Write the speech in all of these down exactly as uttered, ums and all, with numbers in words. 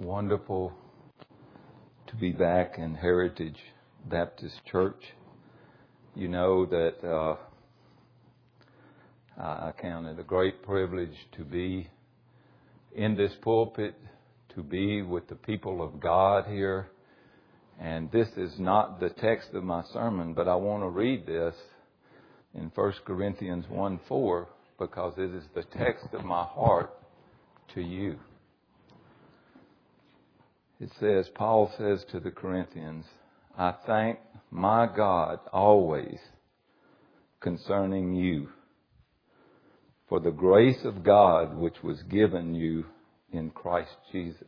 wonderful to be back in Heritage Baptist Church. You know that uh, I count it a great privilege to be in this pulpit, to be with the people of God here. And this is not the text of my sermon, but I want to read this in First Corinthians one four because it is the text of my heart to you. It says, Paul says to the Corinthians, I thank my God always concerning you for the grace of God which was given you in Christ Jesus.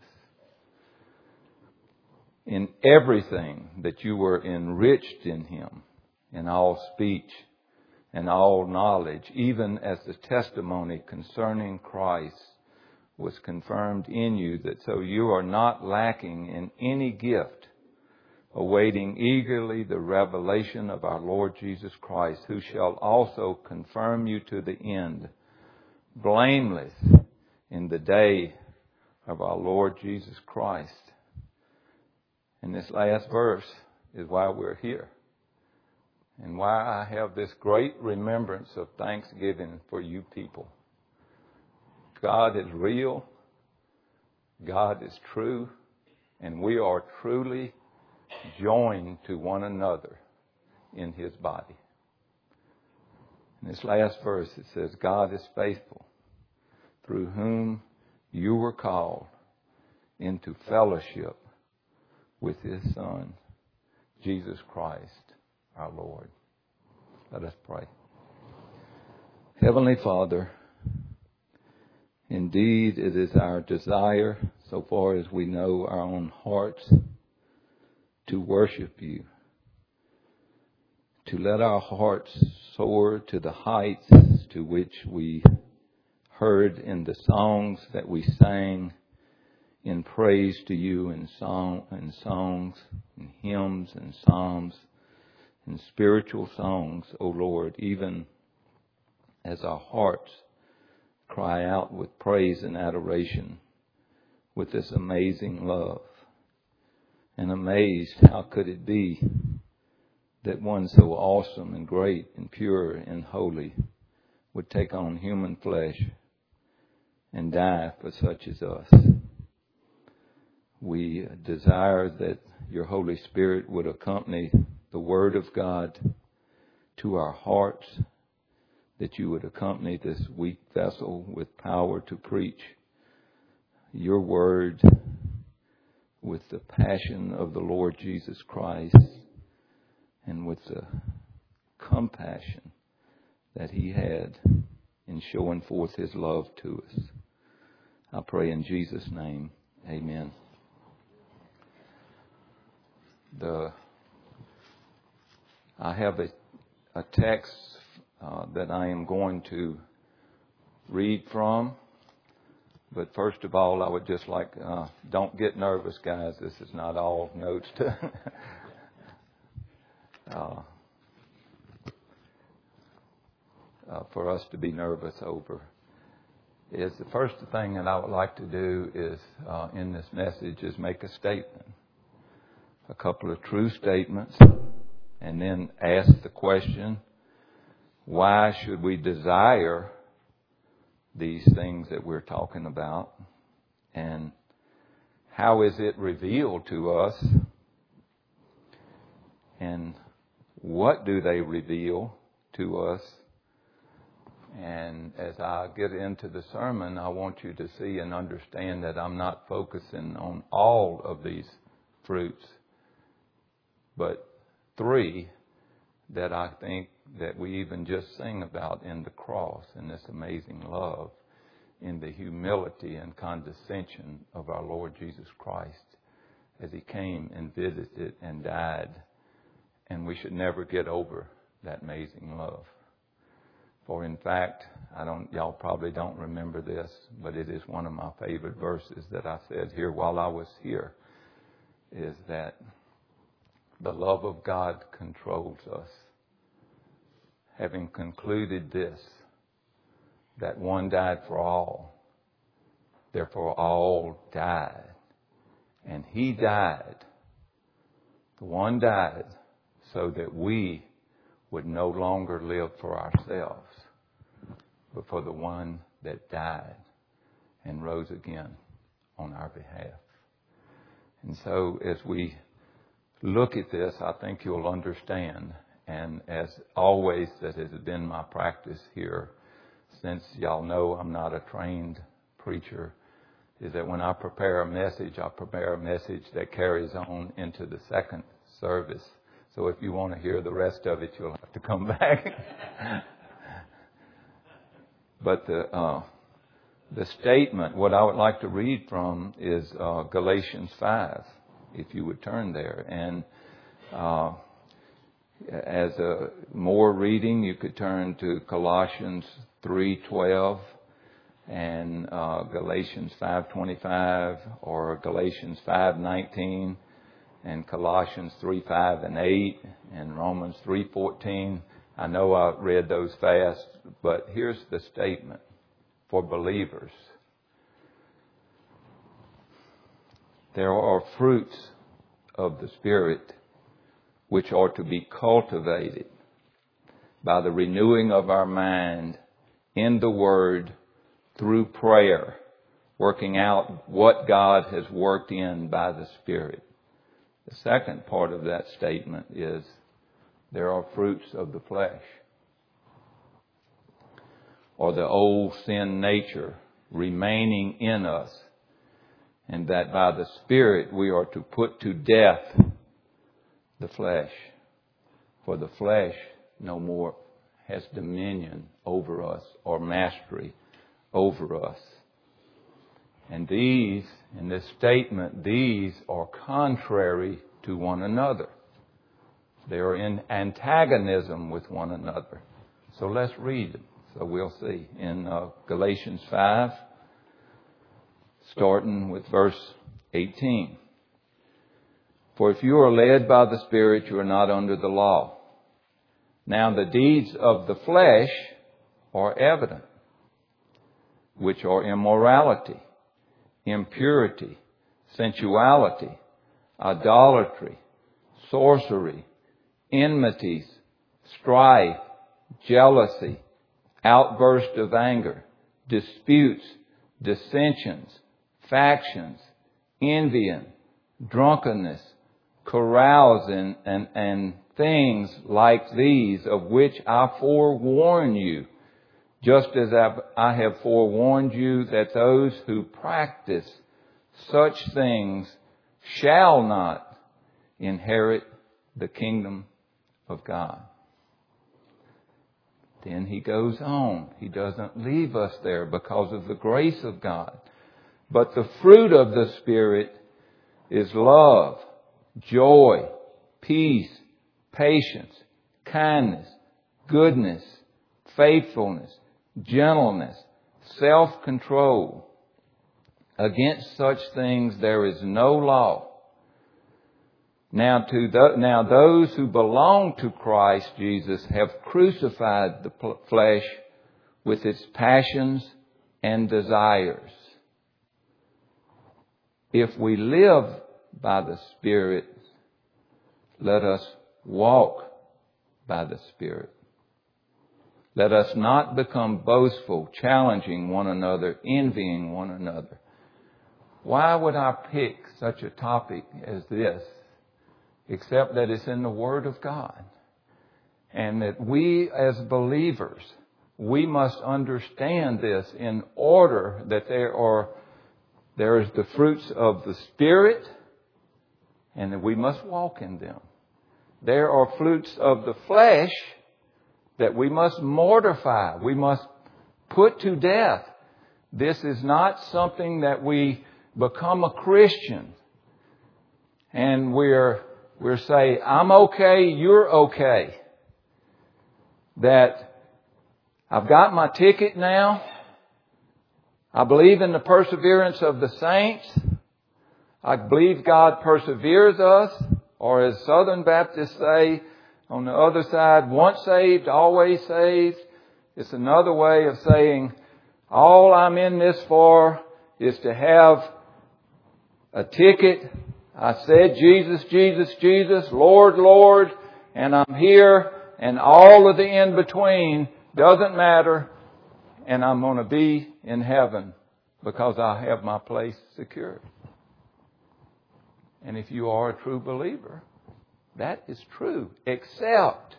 In everything that you were enriched in Him, in all speech and all knowledge, even as the testimony concerning Christ was confirmed in you, that so you are not lacking in any gift, awaiting eagerly the revelation of our Lord Jesus Christ, who shall also confirm you to the end, blameless in the day of our Lord Jesus Christ. And this last verse is why we're here and why I have this great remembrance of thanksgiving for you people. God is real, God is true, and we are truly joined to one another in His body. In this last verse it says, God is faithful, through whom you were called into fellowship with His Son, Jesus Christ, our Lord. Let us pray. Heavenly Father, indeed it is our desire, so far as we know our own hearts, to worship you, to let our hearts soar to the heights to which we heard in the songs that we sang in praise to you in song and songs and hymns and psalms and spiritual songs, O Lord, even as our hearts cry out with praise and adoration with this amazing love. And amazed, how could it be that one so awesome and great and pure and holy would take on human flesh and die for such as us. We desire that your Holy Spirit would accompany the Word of God to our hearts, that you would accompany this weak vessel with power to preach your Word with the passion of the Lord Jesus Christ and with the compassion that He had in showing forth His love to us. I pray in Jesus' name, amen. The I have a, a text uh, that I am going to read from. But first of all, I would just like, uh, don't get nervous, guys. This is not all notes to uh, uh, for us to be nervous over. Is the first thing that I would like to do is uh, in this message is make a statement, a couple of true statements, and then ask the question, why should we desire these things that we're talking about, and how is it revealed to us, and what do they reveal to us? And as I get into the sermon, I want you to see and understand that I'm not focusing on all of these fruits, but three that I think that we even just sing about in the cross, in this amazing love, in the humility and condescension of our Lord Jesus Christ as He came and visited and died. And we should never get over that amazing love. For in fact, I don't, y'all probably don't remember this, but it is one of my favorite verses that I said here while I was here, is that the love of God controls us. Having concluded this, that one died for all, therefore all died. And He died. The one died so that we would no longer live for ourselves, but for the one that died and rose again on our behalf. And so as we look at this, I think you'll understand. And as always, that has been my practice here, since y'all know I'm not a trained preacher, is that when I prepare a message, I prepare a message that carries on into the second service. So if you want to hear the rest of it, you'll have to come back. But the uh, the statement, what I would like to read from is uh, Galatians five, if you would turn there. And uh, as a more reading, you could turn to Colossians three twelve and uh, Galatians five twenty-five, or Galatians five nineteen, and Colossians three five and eight, and Romans three fourteen. I know I read those fast, but here's the statement for believers. There are fruits of the Spirit which are to be cultivated by the renewing of our mind in the Word through prayer, working out what God has worked in by the Spirit. The second part of that statement is there are fruits of the flesh, or the old sin nature remaining in us, and that by the Spirit we are to put to death the flesh, for the flesh no more has dominion over us or mastery over us. And these, in this statement, these are contrary to one another. They are in antagonism with one another. So let's read it. So we'll see. In uh, Galatians five, starting with verse eighteen. For if you are led by the Spirit, you are not under the law. Now the deeds of the flesh are evident, which are immorality, impurity, sensuality, idolatry, sorcery, enmities, strife, jealousy, outburst of anger, disputes, dissensions, factions, envying, drunkenness, carousing, and, and things like these, of which I forewarn you, just as I have forewarned you that those who practice such things shall not inherit the kingdom of God. Then he goes on. He doesn't leave us there because of the grace of God. But the fruit of the Spirit is love, joy, peace, patience, kindness, goodness, faithfulness, gentleness, self-control. Against such things there is no law. Now, to the, now those who belong to Christ Jesus have crucified the flesh with its passions and desires. If we live by the Spirit, let us walk by the Spirit. Let us not become boastful, challenging one another, envying one another. Why would I pick such a topic as this, except that it's in the Word of God? And that we as believers, we must understand this in order that there are, there is the fruits of the Spirit, and that we must walk in them. There are fruits of the flesh that we must mortify. We must put to death. This is not something that we become a Christian and we're we're say, I'm okay, you're okay. That I've got my ticket now. I believe in the perseverance of the saints. I believe God perseveres us, or as Southern Baptists say, on the other side, once saved, always saved. It's another way of saying, all I'm in this for is to have a ticket. I said, Jesus, Jesus, Jesus, Lord, Lord, and I'm here, and all of the in-between doesn't matter, and I'm going to be in heaven because I have my place secured. And if you are a true believer, that is true, except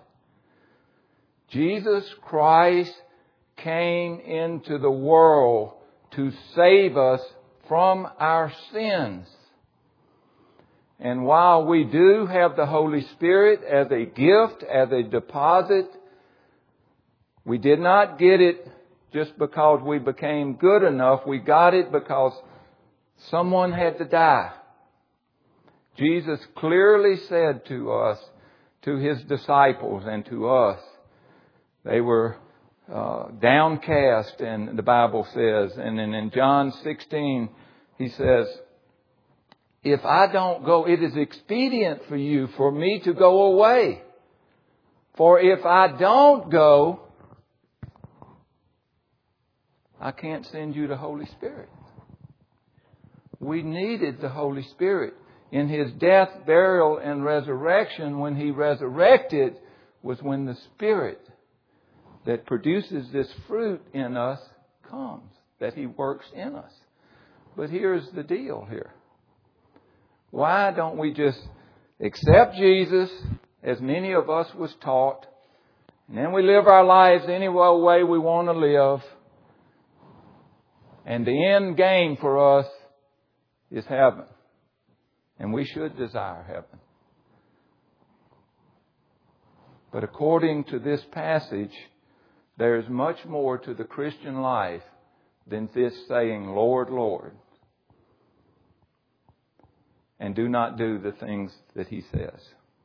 Jesus Christ came into the world to save us from our sins. And while we do have the Holy Spirit as a gift, as a deposit, we did not get it just because we became good enough. We got it because someone had to die. Jesus clearly said to us, to His disciples and to us, they were uh, downcast, and the Bible says, and then in John sixteen, He says, if I don't go, it is expedient for you for me to go away. For if I don't go, I can't send you the Holy Spirit. We needed the Holy Spirit. In His death, burial, and resurrection, when He resurrected, was when the Spirit that produces this fruit in us comes, that He works in us. But here's the deal here. Why don't we just accept Jesus, as many of us was taught, and then we live our lives any way we want to live, and the end game for us is heaven. And we should desire heaven. But according to this passage, there is much more to the Christian life than this saying, Lord, Lord, and do not do the things that He says.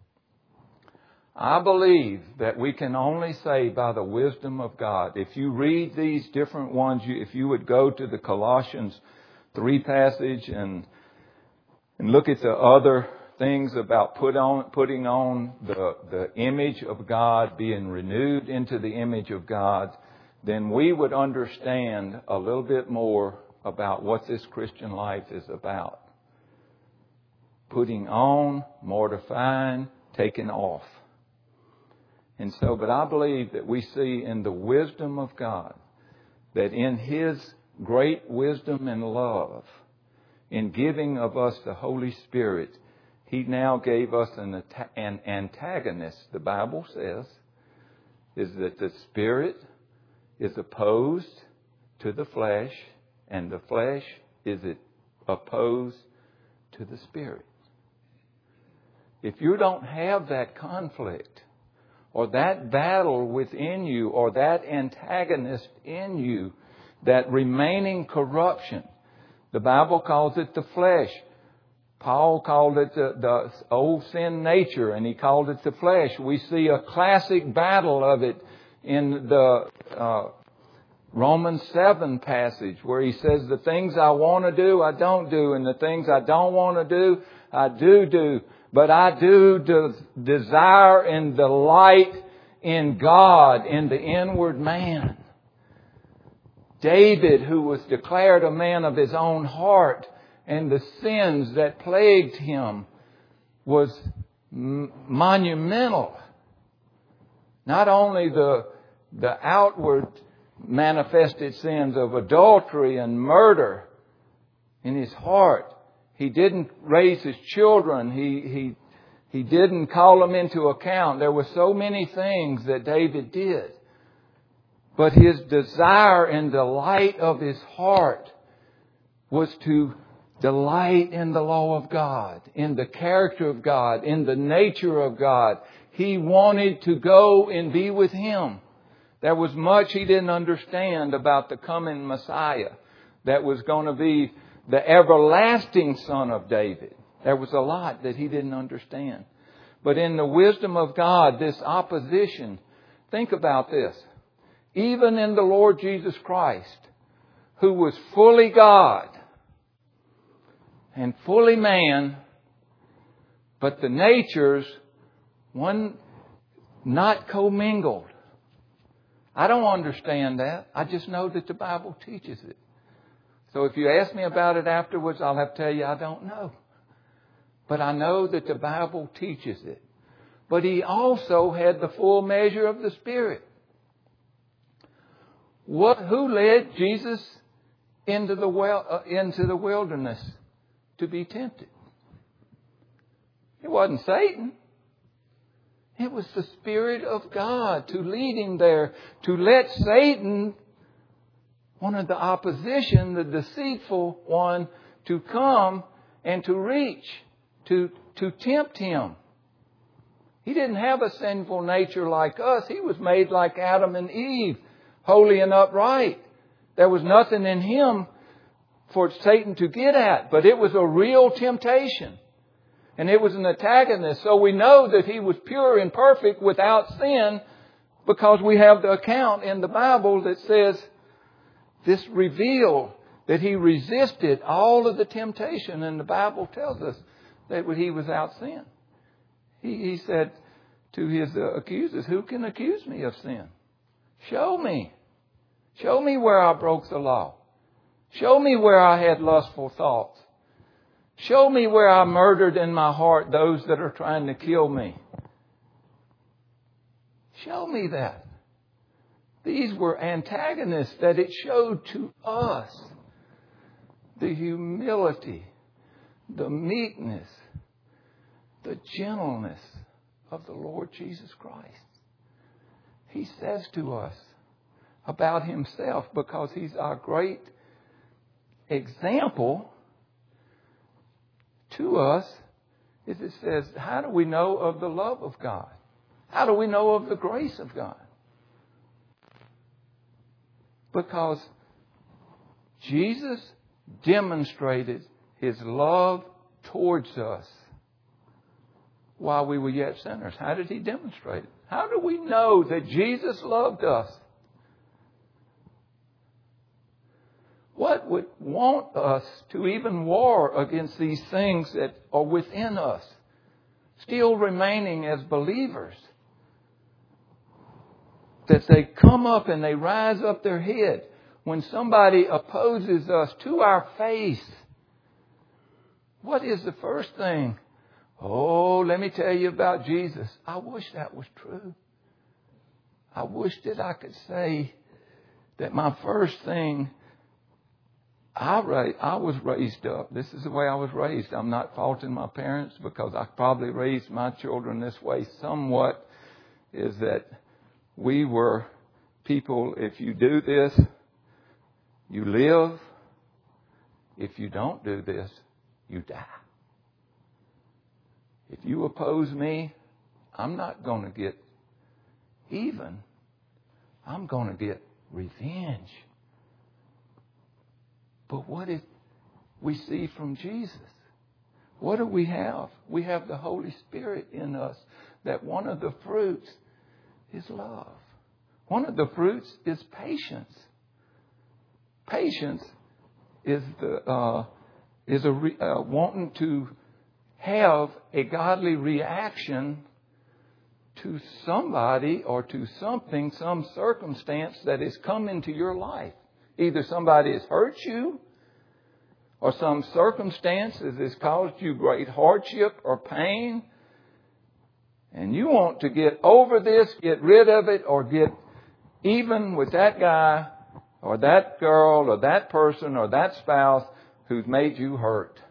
I believe that we can only say by the wisdom of God. If you read these different ones, if you would go to the Colossians three passage and and look at the other things about put on, putting on the, the image of God, being renewed into the image of God, then we would understand a little bit more about what this Christian life is about. Putting on, mortifying, taking off. And so, but I believe that we see in the wisdom of God, that in His great wisdom and love, in giving of us the Holy Spirit, He now gave us an, an antagonist, the Bible says, is that the Spirit is opposed to the flesh, and the flesh is opposed to the Spirit. If you don't have that conflict, or that battle within you, or that antagonist in you, that remaining corruption, the Bible calls it the flesh. Paul called it the, the old sin nature, and he called it the flesh. We see a classic battle of it in the uh, Romans seven passage, where he says, the things I want to do, I don't do, and the things I don't want to do, I do do. But I do de- desire and delight in God, in the inward man. David, who was declared a man of his own heart, and the sins that plagued him was m- monumental. Not only the, the outward manifested sins of adultery and murder in his heart. He didn't raise his children. He, he, he didn't call them into account. There were so many things that David did. But his desire and delight of his heart was to delight in the law of God, in the character of God, in the nature of God. He wanted to go and be with Him. There was much he didn't understand about the coming Messiah that was going to be the everlasting Son of David. There was a lot that he didn't understand. But in the wisdom of God, this opposition, think about this. Even in the Lord Jesus Christ, who was fully God and fully man, but the natures, one not commingled. I don't understand that. I just know that the Bible teaches it. So if you ask me about it afterwards, I'll have to tell you I don't know. But I know that the Bible teaches it. But he also had the full measure of the Spirit. What, who led Jesus into the well, uh, into the wilderness to be tempted? It wasn't Satan. It was the Spirit of God to lead him there, to let Satan, one of the opposition, the deceitful one, to come and to reach, to, to tempt him. He didn't have a sinful nature like us. He was made like Adam and Eve, holy and upright. There was nothing in him for Satan to get at, but it was a real temptation. And it was an antagonist. So we know that he was pure and perfect without sin because we have the account in the Bible that says this revealed that he resisted all of the temptation. And the Bible tells us that he was without sin. He, he said to his uh, accusers, who can accuse me of sin? Show me. Show me where I broke the law. Show me where I had lustful thoughts. Show me where I murdered in my heart those that are trying to kill me. Show me that. These were antagonists that it showed to us the humility, the meekness, the gentleness of the Lord Jesus Christ. He says to us about himself, because he's our great example to us, is it says, how do we know of the love of God? How do we know of the grace of God? Because Jesus demonstrated his love towards us while we were yet sinners. How did he demonstrate it? How do we know that Jesus loved us? What would want us to even war against these things that are within us, still remaining as believers? That they come up and they rise up their head when somebody opposes us to our face. What is the first thing? Oh, let me tell you about Jesus. I wish that was true. I wish that I could say that my first thing, I, ra- I was raised up. This is the way I was raised. I'm not faulting my parents because I probably raised my children this way somewhat, is that we were people, if you do this, you live. If you don't do this, you die. If you oppose me, I'm not going to get even. I'm going to get revenge. But what did we see from Jesus? What do we have? We have the Holy Spirit in us. That one of the fruits is love. One of the fruits is patience. Patience is the uh, is a re, uh, wanting to have a godly reaction to somebody or to something, some circumstance that has come into your life. Either somebody has hurt you, or some circumstance that has caused you great hardship or pain, and you want to get over this, get rid of it, or get even with that guy or that girl or that person or that spouse who's made you hurt.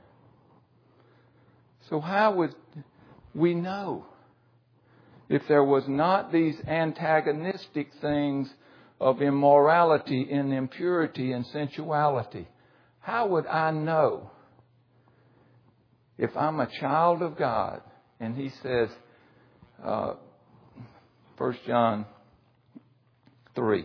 So how would we know if there was not these antagonistic things of immorality and impurity and sensuality? How would I know if I'm a child of God? And he says, uh, First John three.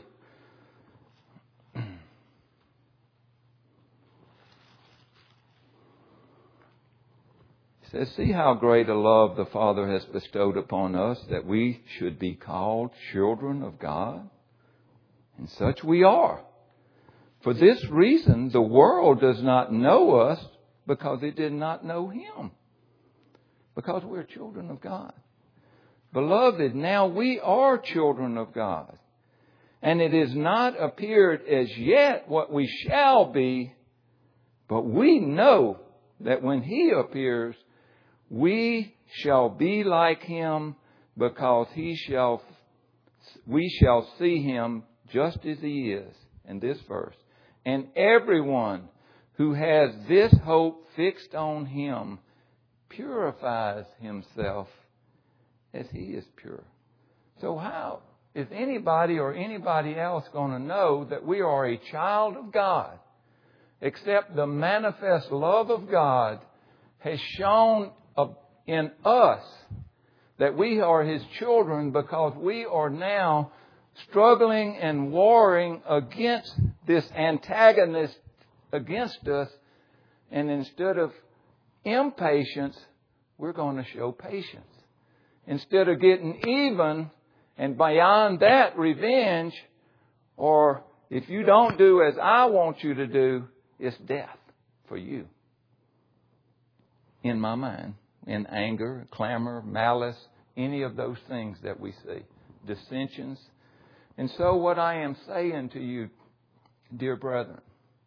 It says, see how great a love the Father has bestowed upon us, that we should be called children of God. And such we are. For this reason, the world does not know us, because it did not know Him. Because we're children of God. Beloved, now we are children of God. And it has not appeared as yet what we shall be, But we know that when He appears, we shall be like Him, because He shall, we shall see Him just as He is, in this verse. And everyone who has this hope fixed on Him purifies himself as He is pure. So how is anybody or anybody else going to know that we are a child of God, except the manifest love of God has shown in us that we are His children, because we are now struggling and warring against this antagonist against us. And instead of impatience, we're going to show patience. Instead of getting even, and beyond that, revenge, or if you don't do as I want you to do, it's death for you. In my mind, in anger, clamor, malice, any of those things that we see, dissensions. And so what I am saying to you, dear brethren,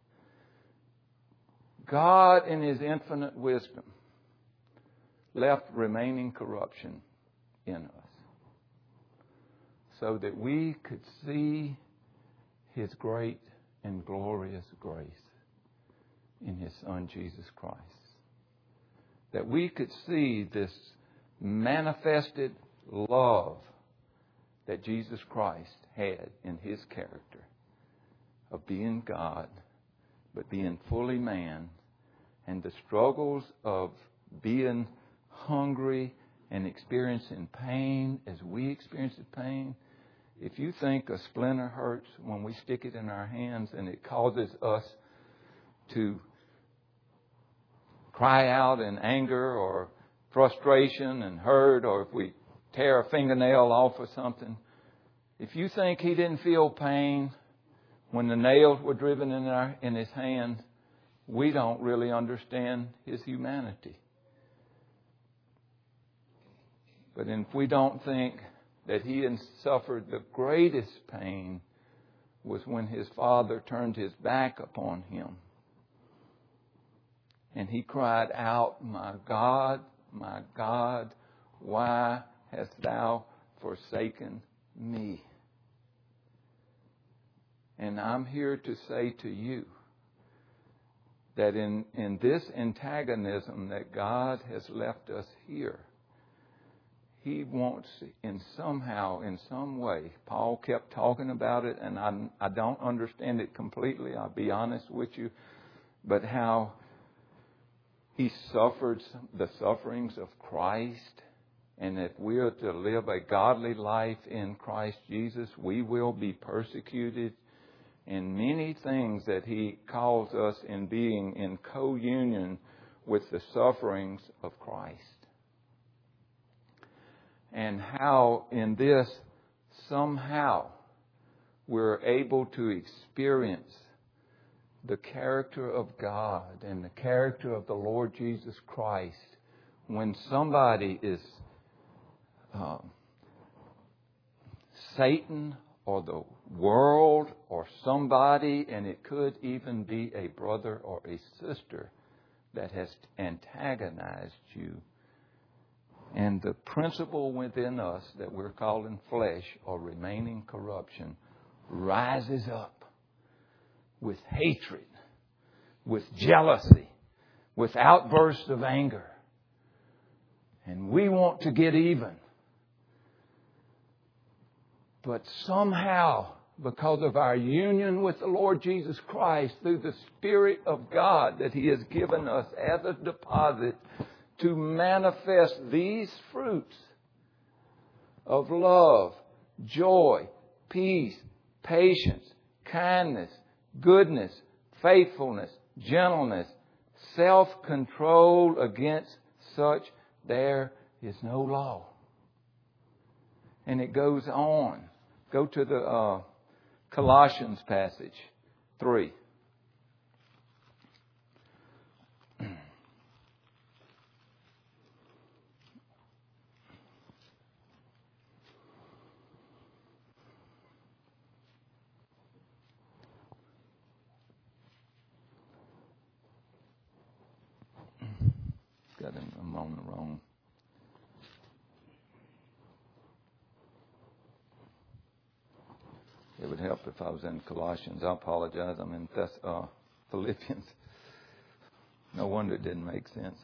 God in His infinite wisdom left remaining corruption in us so that we could see His great and glorious grace in His Son, Jesus Christ. That we could see this manifested love that Jesus Christ had in His character of being God, but being fully man, and the struggles of being hungry and experiencing pain as we experience the pain. If you think a splinter hurts when we stick it in our hands and it causes us to cry out in anger or frustration and hurt, or if we tear a fingernail off or something, if you think He didn't feel pain when the nails were driven in, our, in His hand, we don't really understand His humanity. But if we don't think that He had suffered the greatest pain was when His Father turned His back upon Him. And He cried out, "My God, my God, why hast Thou forsaken me?" And I'm here to say to you that in, in this antagonism that God has left us here, He wants in somehow, in some way, Paul kept talking about it, and I, I don't understand it completely, I'll be honest with you, but how He suffered the sufferings of Christ, and if we are to live a godly life in Christ Jesus, we will be persecuted in many things that He calls us in being in co-union with the sufferings of Christ. And how in this somehow we're able to experience the character of God and the character of the Lord Jesus Christ when somebody is uh, Satan or the world or somebody, and it could even be a brother or a sister that has antagonized you. And the principle within us that we're calling flesh or remaining corruption rises up with hatred, with jealousy, with outbursts of anger. And we want to get even. But somehow, because of our union with the Lord Jesus Christ through the Spirit of God that He has given us as a deposit to manifest these fruits of love, joy, peace, patience, kindness, goodness, faithfulness, gentleness, self-control, against such there is no law. And it goes on. Go to the uh, Colossians passage, three. got in, I'm on the wrong. It would help if I was in Colossians. I apologize. I'm in Thess- uh, Philippians. No wonder it didn't make sense.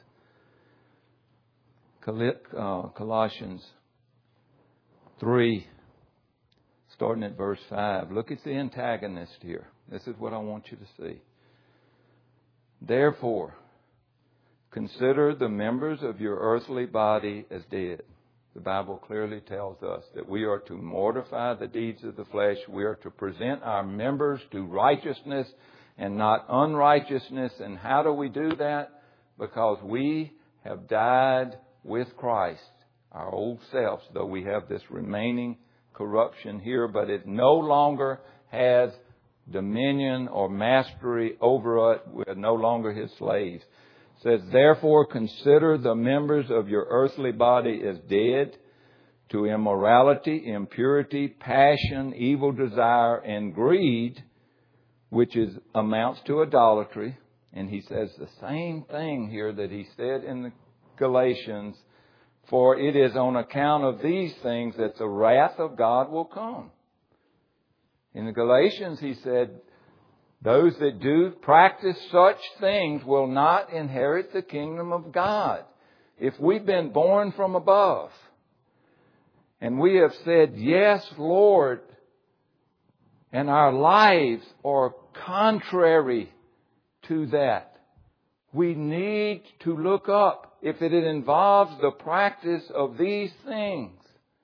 Uh, Colossians three, starting at verse five. Look at the antagonist here. This is what I want you to see. Therefore, consider the members of your earthly body as dead. The Bible clearly tells us that we are to mortify the deeds of the flesh. We are to present our members to righteousness and not unrighteousness. And how do we do that? Because we have died with Christ, our old selves, though we have this remaining corruption here, but it no longer has dominion or mastery over it. We are no longer His slaves. It says, therefore, consider the members of your earthly body as dead to immorality, impurity, passion, evil desire, and greed, which is amounts to idolatry. And he says the same thing here that he said in the Galatians, for it is on account of these things that the wrath of God will come. In the Galatians, he said, those that do practice such things will not inherit the kingdom of God. If we've been born from above and we have said, yes, Lord, and our lives are contrary to that, we need to look up if it involves the practice of these things.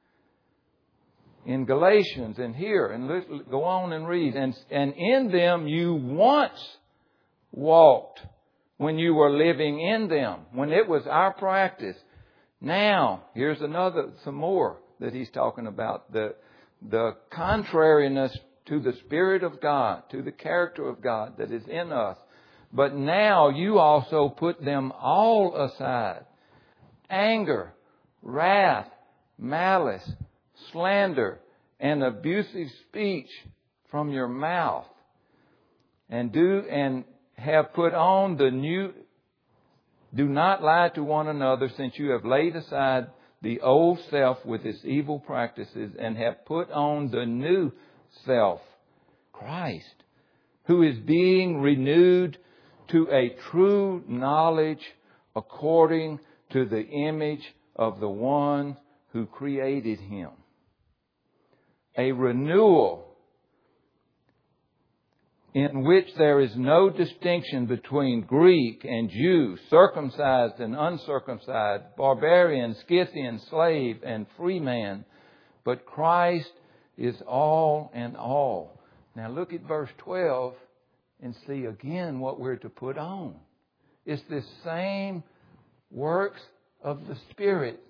In Galatians and here, and let's go on and read. And, and in them you once walked when you were living in them, when it was our practice. Now, here's another, some more that he's talking about. The, the contrariness to the Spirit of God, to the character of God that is in us. But now you also put them all aside. Anger, wrath, malice, slander, and abusive speech from your mouth. And do and have put on the new, do not lie to one another, since you have laid aside the old self with its evil practices and have put on the new self, Christ, who is being renewed to a true knowledge according to the image of the one who created him. A renewal in which there is no distinction between Greek and Jew, circumcised and uncircumcised, barbarian, Scythian, slave and free man, but Christ is all and all. Now look at verse twelve and see again what we're to put on. It's the same works of the Spirit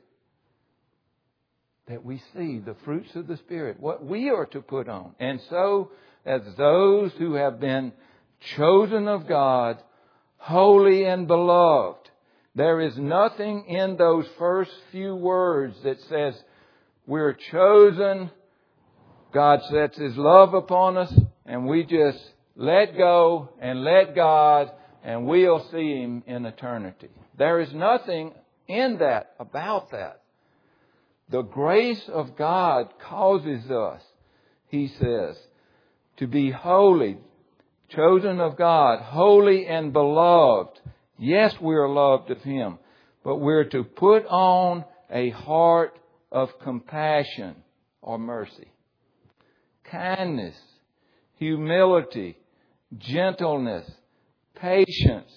that we see, the fruits of the Spirit, what we are to put on. And so, as those who have been chosen of God, holy and beloved, there is nothing in those first few words that says we're chosen, God sets His love upon us, and we just let go and let God, and we'll see Him in eternity. There is nothing in that, about that. The grace of God causes us, he says, to be holy, chosen of God, holy and beloved. Yes, we are loved of Him, but we're to put on a heart of compassion or mercy, kindness, humility, gentleness, patience,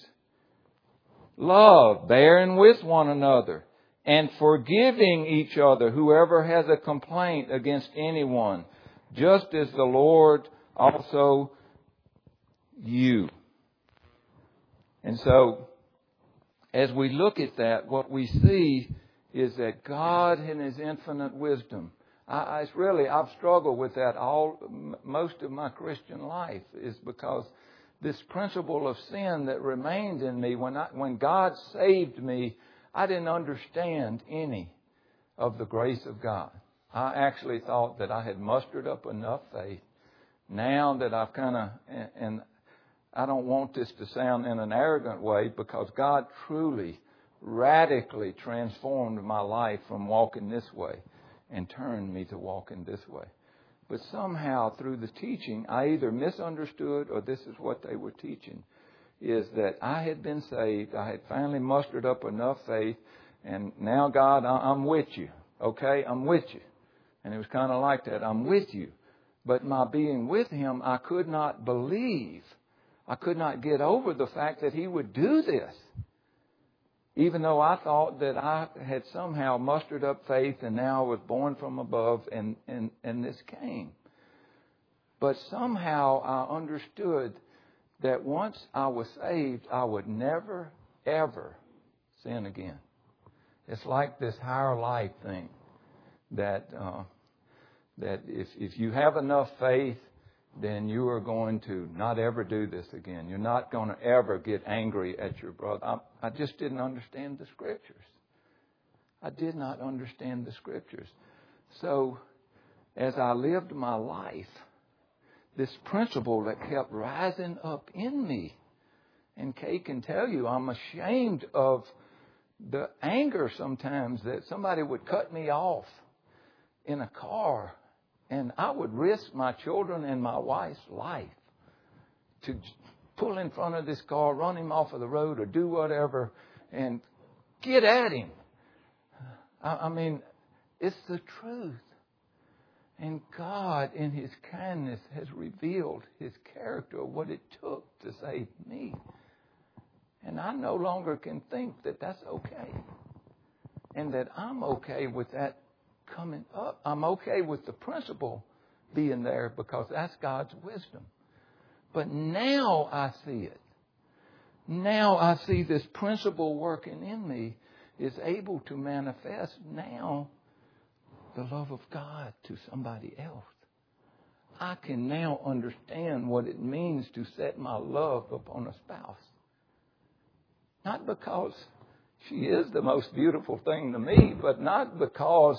love, bearing with one another, and forgiving each other, whoever has a complaint against anyone, just as the Lord also you. And so, as we look at that, what we see is that God in His infinite wisdom, I, I it's really, I've struggled with that all, most of my Christian life, is because this principle of sin that remained in me, when I, when God saved me, I didn't understand any of the grace of God. I actually thought that I had mustered up enough faith. Now that I've kind of, and I don't want this to sound in an arrogant way, because God truly radically transformed my life from walking this way and turned me to walking this way. But somehow through the teaching, I either misunderstood or this is what they were teaching, is that I had been saved. I had finally mustered up enough faith. And now, God, I'm with you. Okay, I'm with you. And it was kind of like that. I'm with you. But my being with Him, I could not believe. I could not get over the fact that He would do this. Even though I thought that I had somehow mustered up faith and now I was born from above and, and, and this came. But somehow I understood that once I was saved, I would never, ever sin again. It's like this higher life thing that uh, that if if you have enough faith, then you are going to not ever do this again. You're not going to ever get angry at your brother. I, I just didn't understand the Scriptures. I did not understand the Scriptures. So as I lived my life, this principle that kept rising up in me, and Kay can tell you, I'm ashamed of the anger sometimes that somebody would cut me off in a car and I would risk my children and my wife's life to pull in front of this car, run him off of the road or do whatever and get at him. I, I mean, it's the truth. And God, in His kindness, has revealed His character of what it took to save me. And I no longer can think that that's okay. And that I'm okay with that coming up. I'm okay with the principle being there because that's God's wisdom. But now I see it. Now I see this principle working in me is able to manifest now the love of God to somebody else. I can now understand what it means to set my love upon a spouse. Not because she is the most beautiful thing to me, but not because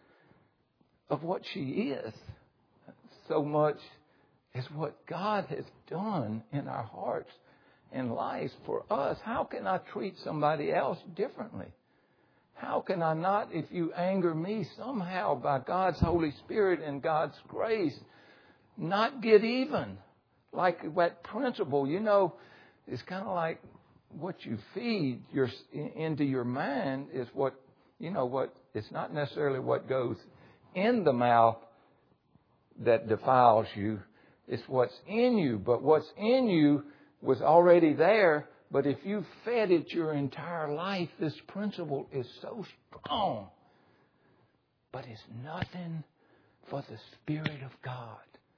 of what she is, so much as what God has done in our hearts and lives for us. How can I treat somebody else differently? How can I not, if you anger me somehow by God's Holy Spirit and God's grace, not get even? Like that principle, you know, it's kind of like what you feed your, into your mind is what, you know, what, it's not necessarily what goes in the mouth that defiles you. It's what's in you. But what's in you was already there. But if you fed it your entire life, this principle is so strong. But it's nothing for the Spirit of God.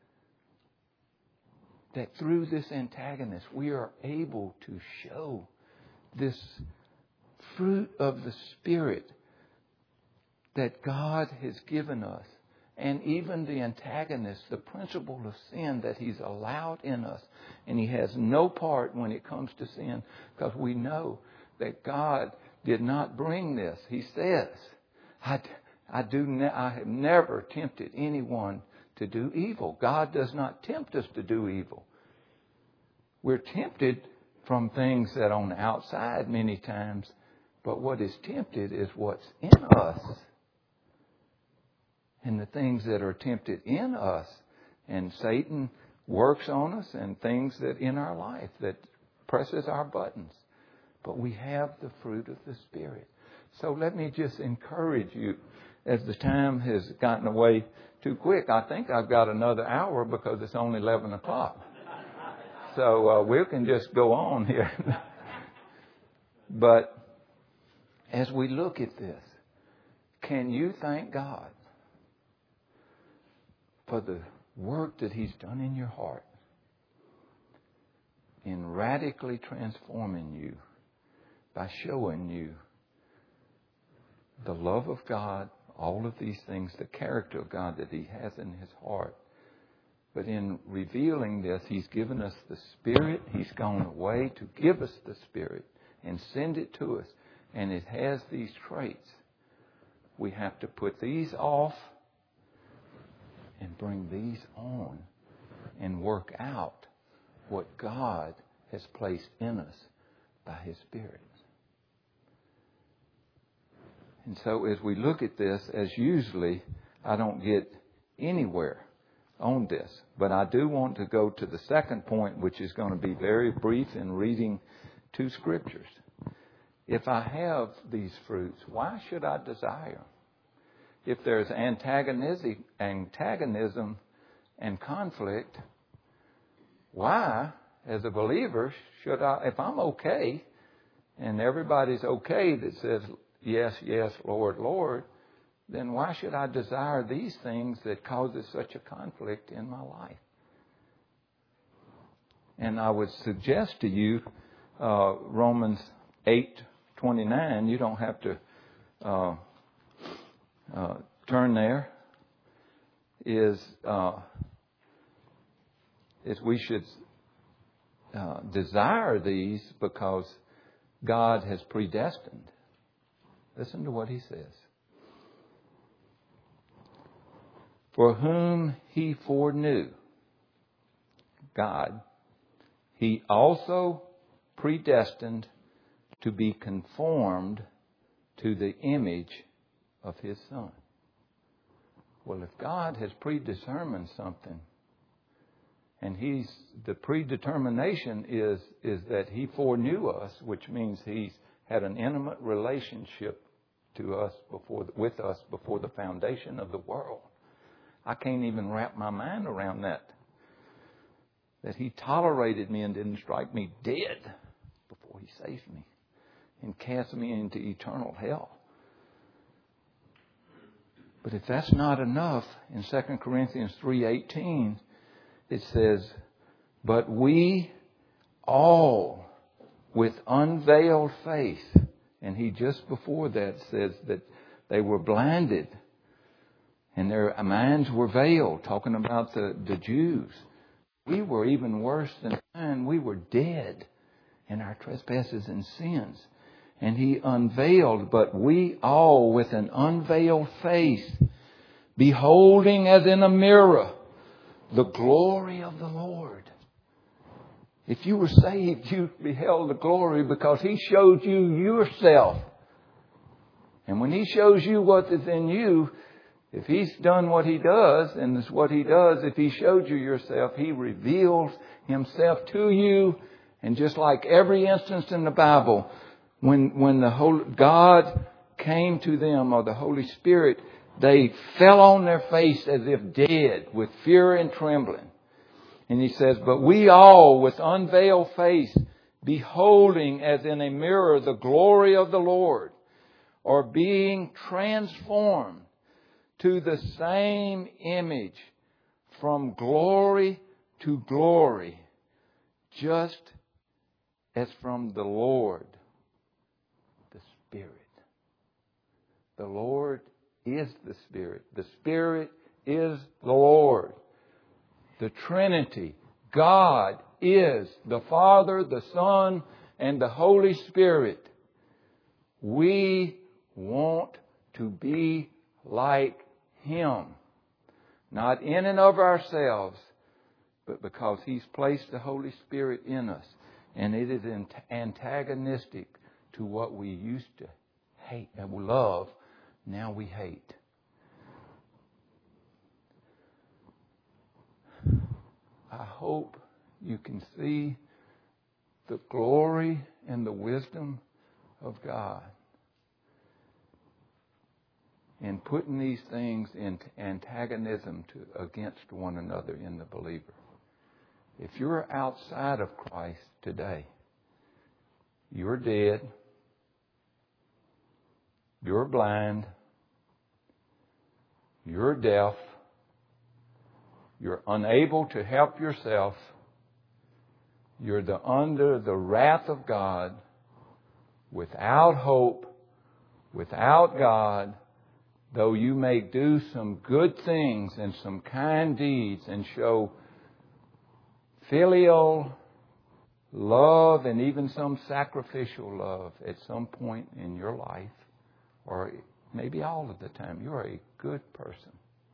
That through this antagonist, we are able to show this fruit of the Spirit that God has given us. And even the antagonist, the principle of sin that He's allowed in us. And He has no part when it comes to sin, because we know that God did not bring this. He says, I, I, do ne- I have never tempted anyone to do evil. God does not tempt us to do evil. We're tempted from things that are on the outside many times, but what is tempted is what's in us. And the things that are tempted in us, and Satan works on us, and things that in our life that presses our buttons. But we have the fruit of the Spirit. So let me just encourage you, as the time has gotten away too quick. I think I've got another hour because it's only eleven o'clock. So uh, we can just go on here. But as we look at this, can you thank God for the work that He's done in your heart in radically transforming you by showing you the love of God, all of these things, the character of God that He has in His heart. But in revealing this, He's given us the Spirit. He's gone away to give us the Spirit and send it to us. And it has these traits. We have to put these off and bring these on and work out what God has placed in us by His Spirit. And so as we look at this, as usually, I don't get anywhere on this. But I do want to go to the second point, which is going to be very brief in reading two scriptures. If I have these fruits, why should I desire? If there's antagonistic, antagonism and conflict, why, as a believer, should I, if I'm okay, and everybody's okay that says, yes, yes, Lord, Lord, then why should I desire these things that causes such a conflict in my life? And I would suggest to you uh, Romans eight twenty-nine. You don't have to uh, uh, turn there. Is uh, is we should uh, desire these because God has predestined. Listen to what he says. For whom he foreknew, God, he also predestined to be conformed to the image of his Son. Well, if God has predetermined something, and he's the predetermination is is that he foreknew us, which means he's had an intimate relationship to us before with us before the foundation of the world. I can't even wrap my mind around that. That he tolerated me and didn't strike me dead before he saved me and cast me into eternal hell. But if that's not enough, in Second Corinthians three eighteen, it says, but we all with unveiled face. And he just before that says that they were blinded and their minds were veiled, talking about the, the Jews. We were even worse than blind. We were dead in our trespasses and sins. And he unveiled, but we all with an unveiled face, beholding as in a mirror the glory of the Lord. If you were saved, you beheld the glory because he showed you yourself. And when he shows you what is in you, if he's done what he does, and it's what he does, if he showed you yourself, he reveals himself to you. And just like every instance in the Bible, when when the Holy, God came to them, or the Holy Spirit, they fell on their face as if dead with fear and trembling. And he says, but we all with unveiled face, beholding as in a mirror the glory of the Lord, are being transformed to the same image from glory to glory, just as from the Lord, the Spirit. The Lord is the Spirit. The Spirit is the Lord. The Trinity, God is the Father, the Son, and the Holy Spirit. We want to be like Him. Not in and of ourselves, but because He's placed the Holy Spirit in us. And it is antagonistic to what we used to hate and love. Now we hate. I hope you can see the glory and the wisdom of God in putting these things in antagonism to against one another in the believer. If you're outside of Christ today, you're dead, you're blind, you're deaf, you're unable to help yourself, you're the, under the wrath of God, without hope, without God, though you may do some good things and some kind deeds and show filial love and even some sacrificial love at some point in your life, or maybe all of the time, you're a good person.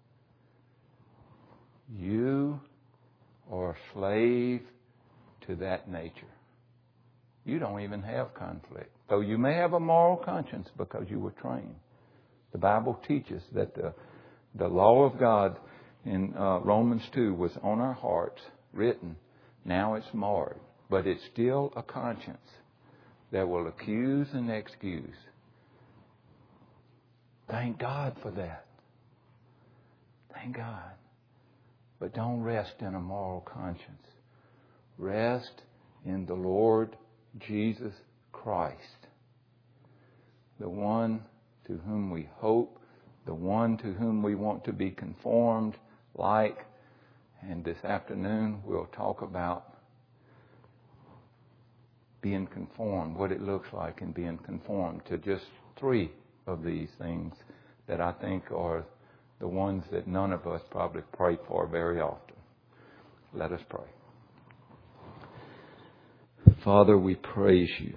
You are a slave to that nature. You don't even have conflict, though you may have a moral conscience because you were trained. The Bible teaches that the, the law of God in uh, Romans two was on our hearts, written. Now it's marred. But it's still a conscience that will accuse and excuse. Thank God for that. Thank God. But don't rest in a moral conscience. Rest in the Lord Jesus Christ, the one to whom we hope, the one to whom we want to be conformed like. And this afternoon we'll talk about being conformed, what it looks like in being conformed to just three of these things that I think are the ones that none of us probably pray for very often. Let us pray. Father, we praise you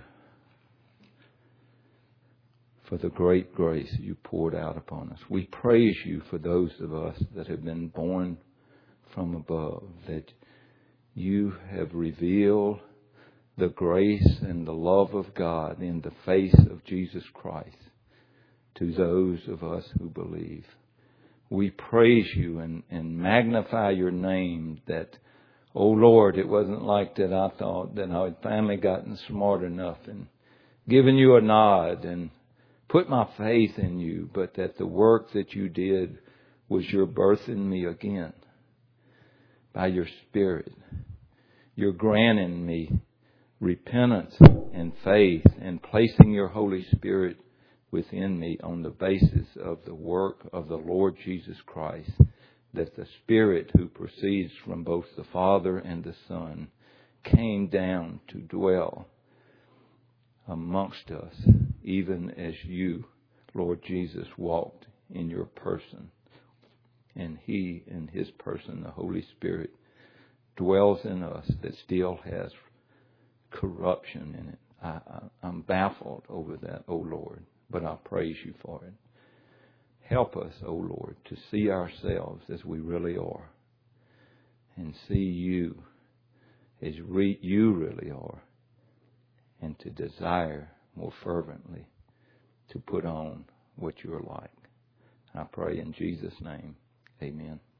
for the great grace you poured out upon us. We praise you for those of us that have been born from above, that you have revealed the grace and the love of God in the face of Jesus Christ to those of us who believe. We praise you and, and magnify your name that, oh Lord, it wasn't like that I thought that I had finally gotten smart enough and given you a nod and put my faith in you, but that the work that you did was your birth in me again by your Spirit. You're granting me repentance and faith and placing your Holy Spirit within me on the basis of the work of the Lord Jesus Christ, that the Spirit who proceeds from both the Father and the Son came down to dwell amongst us, even as you, Lord Jesus, walked in your person. And He, in His person, the Holy Spirit, dwells in us that still has corruption in it. I, I, I'm baffled over that, O Lord, but I praise you for it. Help us, O Lord, to see ourselves as we really are and see you as re- you really are, and to desire more fervently to put on what you're like. I pray in Jesus' name. Amen.